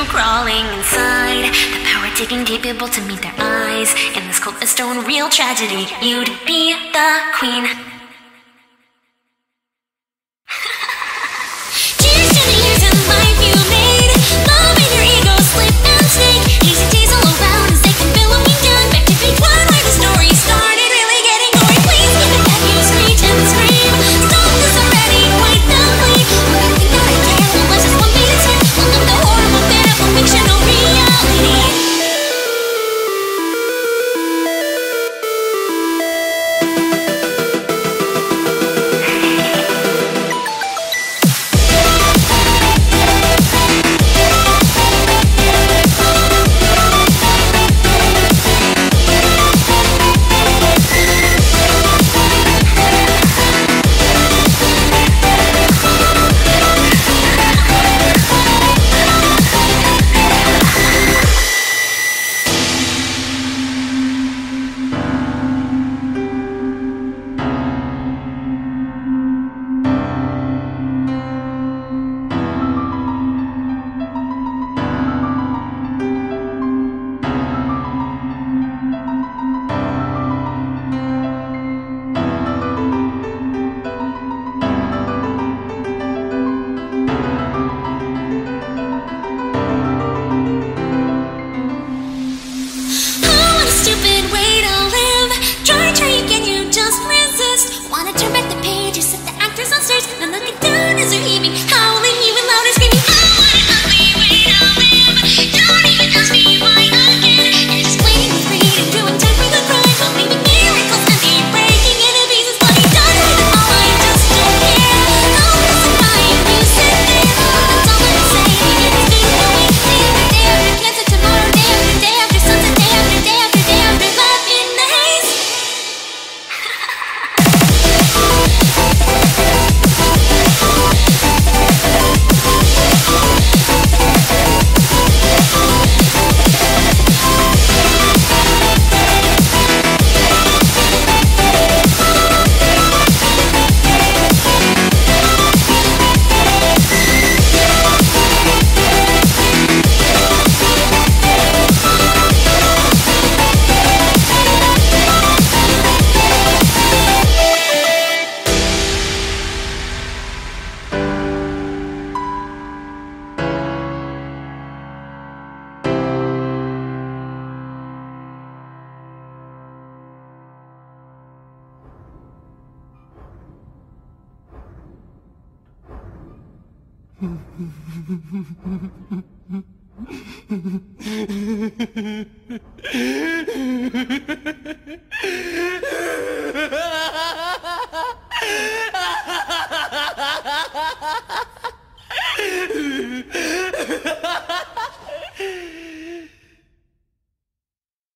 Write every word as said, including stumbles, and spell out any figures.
crawling inside. The power taking deep, able to meet their eyes. In this cold stone, real tragedy. You'd be the queen. Cheers to the years in life you made. Love made your ego slip and snake. Easy days all around as they come billowing down. Back to page one where the story started. Really getting gory. Please give it back, you screech and scream. Stop this already, quite the flame. Well, you think that I can. Well, let's just one beat at ten. Welcome to horrible, pitiful, fictional reality.